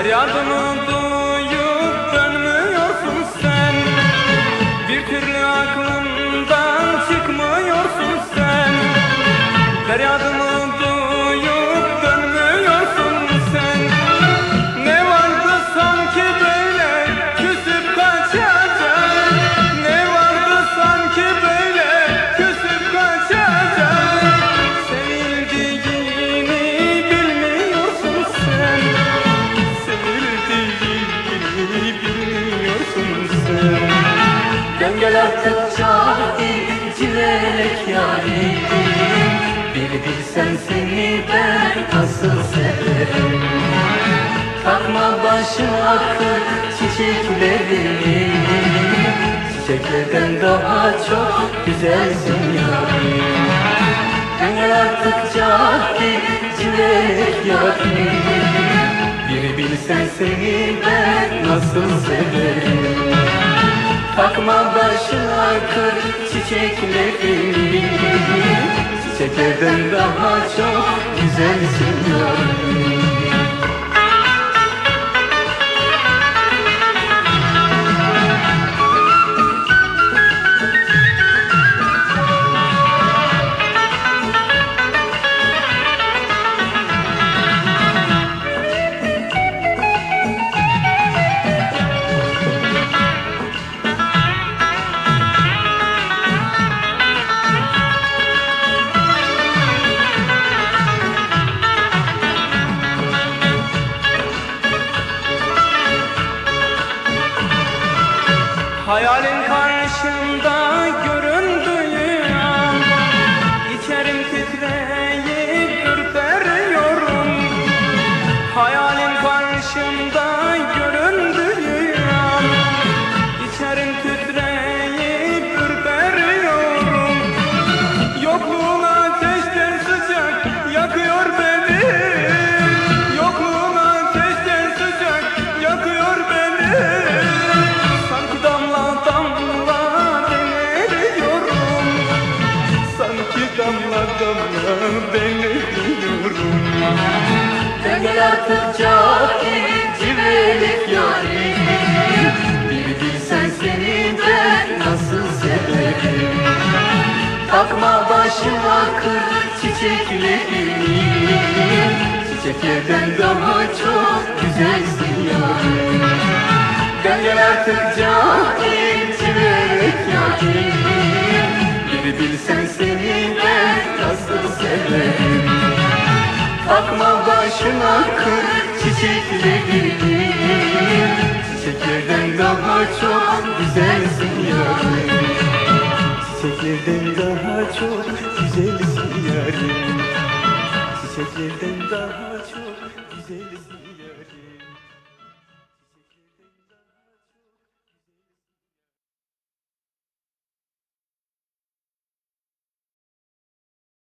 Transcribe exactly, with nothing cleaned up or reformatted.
Feryadımı duyup dönmüyorsun sen, bir türlü aklımdan çıkmıyorsun sen. Feryadımı duyup dönmüyorsun sen. Ne vardı sanki böyle küsüp kaçacak, ne vardı sanki böyle küsüp kaçacak. Sevildiğini bilmiyorsun sen, sevildiğini bilmiyorsun sen. Dön gel artık cahil civelek yarim, bir bilsen seni ben nasıl severim. Takma başına kır çiçeklerini, çiçeklerden daha çok güzelsin yarim. Dön gel artık cahil civelek yarim, bir bilsen seni ben nasıl severim. Takma başına kır çiçeklerini, çiçeklerden daha çok güzelsin yarim. Hayalin karşımda göründüğü an, içerim titreyip ürperiyorum. Hayalin karşımda göründüğü an, içerim titreyip ürperiyorum. Yokluğun ateşten sıcak yakıyor beni, yokluğun ateşten sıcak yakıyor beni. Sanki damla damla ben eriyorum, sanki damla damla ben eriyorum. Dön gel artık cahil civelek yarim, bir bilsen seni ben nasıl severim. Takma başına kır çiçeklerini, çiçeklerden daha çok güzelsin yarim. Dön gel artık cahil civelek yarim, bir bilsen seni ben nasıl severim. Takma başına kır çiçeklerini,